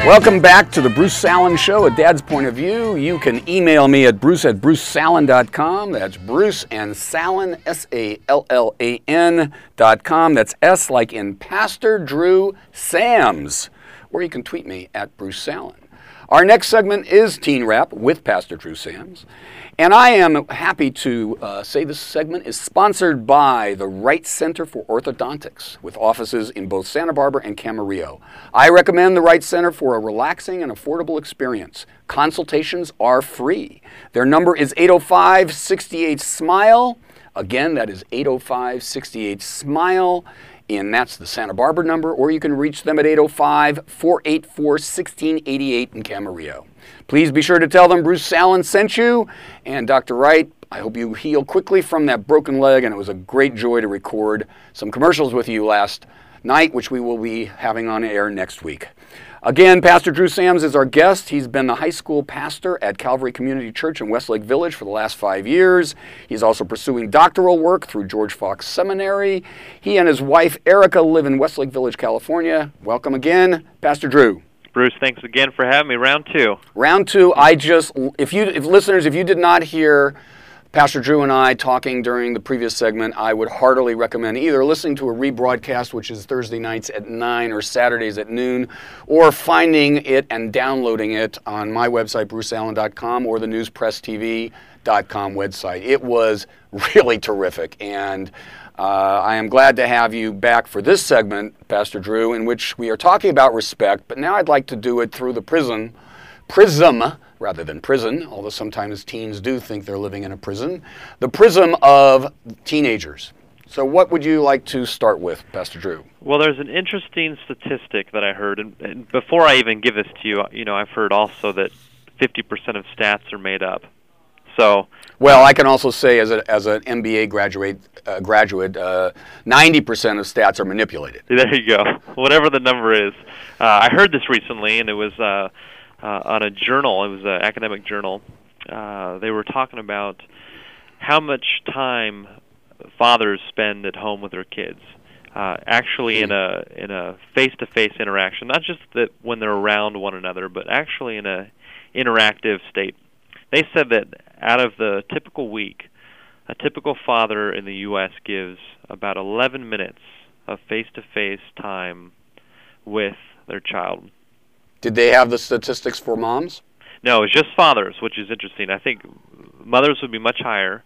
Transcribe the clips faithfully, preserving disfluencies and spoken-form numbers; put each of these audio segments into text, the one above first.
Welcome back to the Bruce Sallen Show, A Dad's Point of View. You can email me at bruce at bruce sallen dot com. That's Bruce and Sallen, S A L L A N dot com. That's S like in Pastor Drew Sams. Or you can tweet me at Bruce Sallen. Our next segment is Teen Rap with Pastor Drew Sams. And I am happy to uh, say this segment is sponsored by the Wright Center for Orthodontics, with offices in both Santa Barbara and Camarillo. I recommend the Wright Center for a relaxing and affordable experience. Consultations are free. Their number is eight oh five, six eight, SMILE. Again, that is eight oh five, six eight, SMILE. And that's the Santa Barbara number, or you can reach them at eight oh five, four eight four, one six eight eight in Camarillo. Please be sure to tell them Bruce Sallen sent you. And Doctor Wright, I hope you heal quickly from that broken leg, and it was a great joy to record some commercials with you last night, which we will be having on air next week. Again, Pastor Drew Sams is our guest. He's been the high school pastor at Calvary Community Church in Westlake Village for the last five years. He's also pursuing doctoral work through George Fox Seminary. He and his wife, Erica, live in Westlake Village, California. Welcome again, Pastor Drew. Bruce, thanks again for having me. Round two. Round two. I just, if you, if listeners, if you did not hear Pastor Drew and I talking during the previous segment, I would heartily recommend either listening to a rebroadcast, which is Thursday nights at nine or Saturdays at noon, or finding it and downloading it on my website, bruce sallen dot com, or the news press t v dot com website. It was really terrific, and uh, I am glad to have you back for this segment, Pastor Drew, in which we are talking about respect, but now I'd like to do it through the prism, prism, rather than prison, although sometimes teens do think they're living in a prison, the prism of teenagers. So what would you like to start with, Pastor Drew? Well, there's an interesting statistic that I heard, and, and before I even give this to you, you know, I've heard also that fifty percent of stats are made up. So, well, I can also say as a as an M B A graduate, uh, graduate, uh, ninety percent of stats are manipulated. There you go. Whatever the number is. Uh, I heard this recently, and it was uh, uh, on a journal. It was an academic journal. Uh, they were talking about how much time fathers spend at home with their kids. Uh, actually, mm. in a in a face-to-face interaction, not just that when they're around one another, but actually in a interactive state. They said that out of the typical week, a typical father in the U S gives about eleven minutes of face-to-face time with their child. Did they have the statistics for moms? No, it's just fathers, which is interesting. I think mothers would be much higher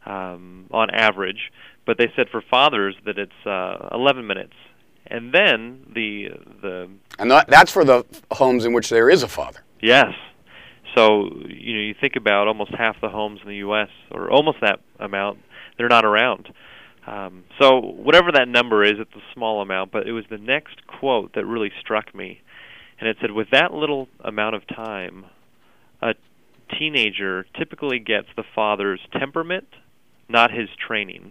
um, on average, but they said for fathers that it's uh, eleven minutes. And then the the and that, that's for the homes in which there is a father. Yes. So, you know, you think about almost half the homes in the U S, or almost that amount, they're not around. Um, so whatever that number is, it's a small amount, but it was the next quote that really struck me. And it said, with that little amount of time, a teenager typically gets the father's temperament, not his training.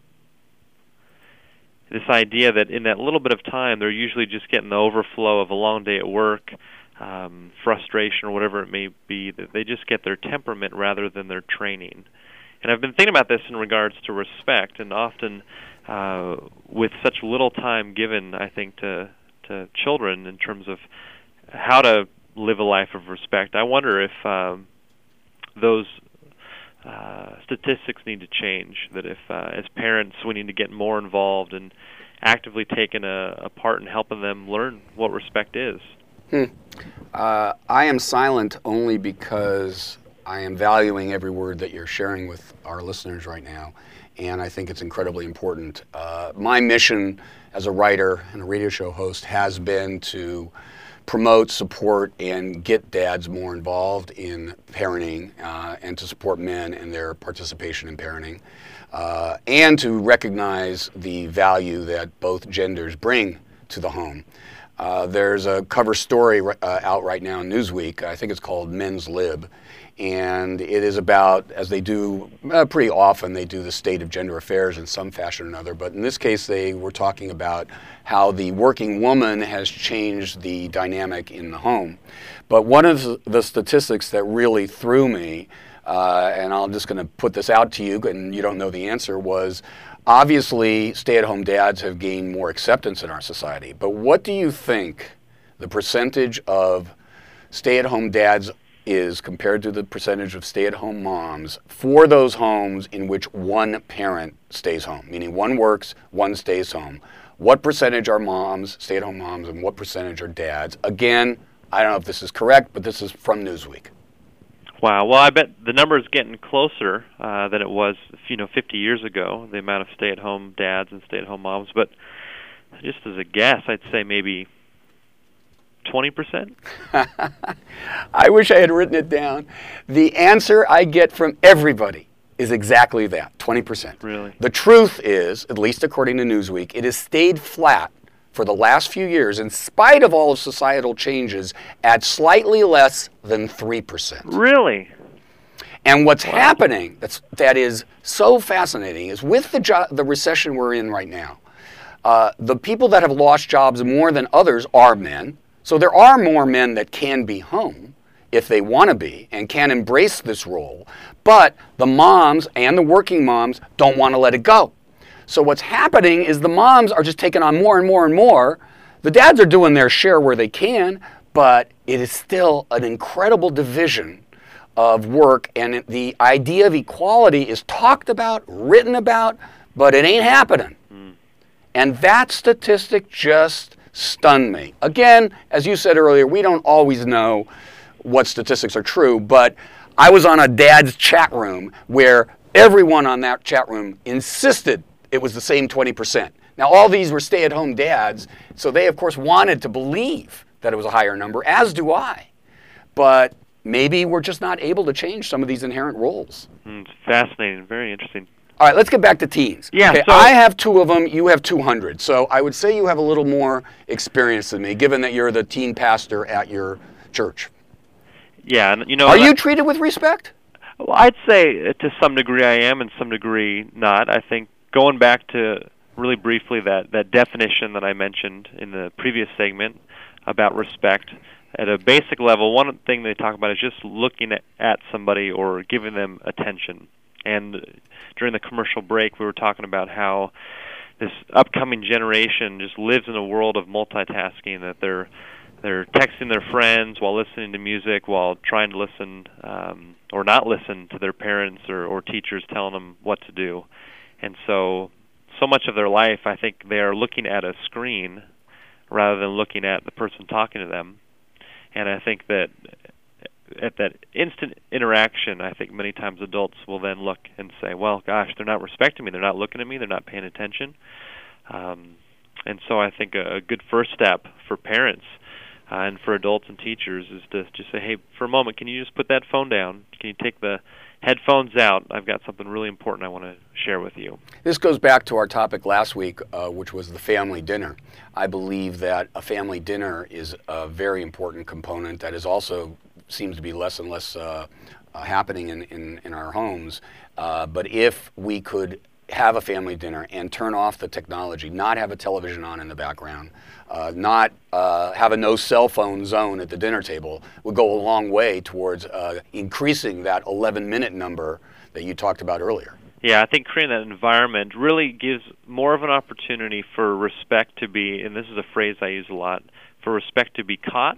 This idea that in that little bit of time, they're usually just getting the overflow of a long day at work, Um, frustration or whatever it may be, that they just get their temperament rather than their training. And I've been thinking about this in regards to respect, and often uh, with such little time given, I think, to, to children in terms of how to live a life of respect, I wonder if um, those uh, statistics need to change, that if uh, as parents we need to get more involved and actively taking a, a part in helping them learn what respect is. Hmm. Uh, I am silent only because I am valuing every word that you're sharing with our listeners right now, and I think it's incredibly important. Uh, my mission as a writer and a radio show host has been to promote, support, and get dads more involved in parenting, uh, and to support men in their participation in parenting, uh, and to recognize the value that both genders bring to the home. Uh, there's a cover story uh, out right now in Newsweek. I think it's called Men's Lib. And it is about, as they do uh, pretty often, they do the state of gender affairs in some fashion or another. But in this case, they were talking about how the working woman has changed the dynamic in the home. But one of the statistics that really threw me, uh, and I'm just going to put this out to you, and you don't know the answer, was obviously stay-at-home dads have gained more acceptance in our society. But what do you think the percentage of stay-at-home dads is compared to the percentage of stay-at-home moms for those homes in which one parent stays home, meaning one works, one stays home. What percentage are moms, stay-at-home moms, and what percentage are dads? Again, I don't know if this is correct, but this is from Newsweek. Wow. Well, I bet the number is getting closer uh, than it was, you know, fifty years ago, the amount of stay-at-home dads and stay-at-home moms. But just as a guess, I'd say maybe twenty percent? I wish I had written it down. The answer I get from everybody is exactly that, twenty percent. Really? The truth is, at least according to Newsweek, it has stayed flat for the last few years, in spite of all of societal changes, at slightly less than three percent. Really? And what's Wow. happening that's, that is so fascinating is with the, jo- the recession we're in right now, uh, the people that have lost jobs more than others are men. So there are more men that can be home if they want to be and can embrace this role, but the moms and the working moms don't want to let it go. So what's happening is the moms are just taking on more and more and more. The dads are doing their share where they can, but it is still an incredible division of work, and the idea of equality is talked about, written about, but it ain't happening. Mm. And that statistic just stunned me. Again, as you said earlier, we don't always know what statistics are true, but I was on a dad's chat room where everyone on that chat room insisted it was the same twenty percent. Now, all these were stay-at-home dads, so they, of course, wanted to believe that it was a higher number, as do I. But maybe we're just not able to change some of these inherent roles. Mm, it's fascinating, very interesting. All right, let's get back to teens. Yeah, okay, so I have two of them, you have two hundred. So I would say you have a little more experience than me, given that you're the teen pastor at your church. Yeah, and you know, are you treated with respect? Well, I'd say to some degree I am, and some degree not. I think going back to really briefly that, that definition that I mentioned in the previous segment about respect, at a basic level, one thing they talk about is just looking at, at somebody or giving them attention. And during the commercial break, we were talking about how this upcoming generation just lives in a world of multitasking, that they're they're texting their friends while listening to music, while trying to listen um, or not listen to their parents or, or teachers telling them what to do. And so, so much of their life, I think they are looking at a screen rather than looking at the person talking to them. And I think that at that instant interaction, I think many times adults will then look and say, well, gosh, they're not respecting me, they're not looking at me, they're not paying attention. Um, and so I think a, a good first step for parents uh, and for adults and teachers is to just say, hey, for a moment, can you just put that phone down? Can you take the headphones out? I've got something really important I want to share with you. This goes back to our topic last week, uh, which was the family dinner. I believe that a family dinner is a very important component that is also seems to be less and less uh, uh, happening in, in, in our homes. Uh, but if we could have a family dinner and turn off the technology, not have a television on in the background, uh, not uh, have a no cell phone zone at the dinner table, would go a long way towards uh, increasing that eleven minute number that you talked about earlier. Yeah, I think creating that environment really gives more of an opportunity for respect to be, and this is a phrase I use a lot, for respect to be caught,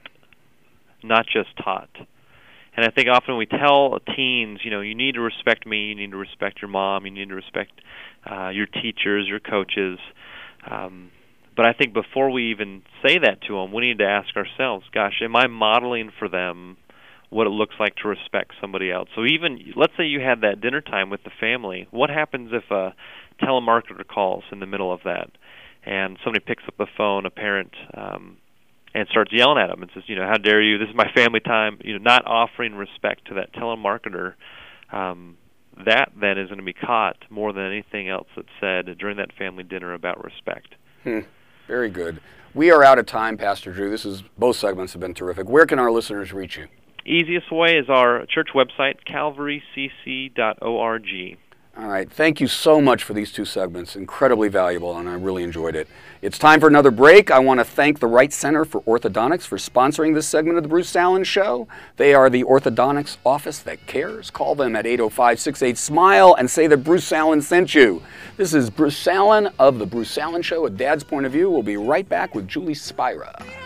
not just taught. And I think often we tell teens, you know, you need to respect me, you need to respect your mom, you need to respect uh, your teachers, your coaches. Um, but I think before we even say that to them, we need to ask ourselves, gosh, am I modeling for them what it looks like to respect somebody else? So even, let's say you had that dinner time with the family, what happens if a telemarketer calls in the middle of that and somebody picks up the phone, a parent, um, and starts yelling at them and says, you know, how dare you, this is my family time, you know, not offering respect to that telemarketer, um, that then is going to be caught more than anything else that's said during that family dinner about respect. Hmm. Very good. We are out of time, Pastor Drew. This is, both segments have been terrific. Where can our listeners reach you? Easiest way is our church website, calvary c c dot org. All right. Thank you so much for these two segments. Incredibly valuable, and I really enjoyed it. It's time for another break. I want to thank the Wright Center for Orthodontics for sponsoring this segment of the Bruce Salen Show. They are the orthodontics office that cares. Call them at eight oh five, six eight, SMILE and say that Bruce Salen sent you. This is Bruce Salen of the Bruce Salen Show, A Dad's Point of View. We'll be right back with Julie Spira.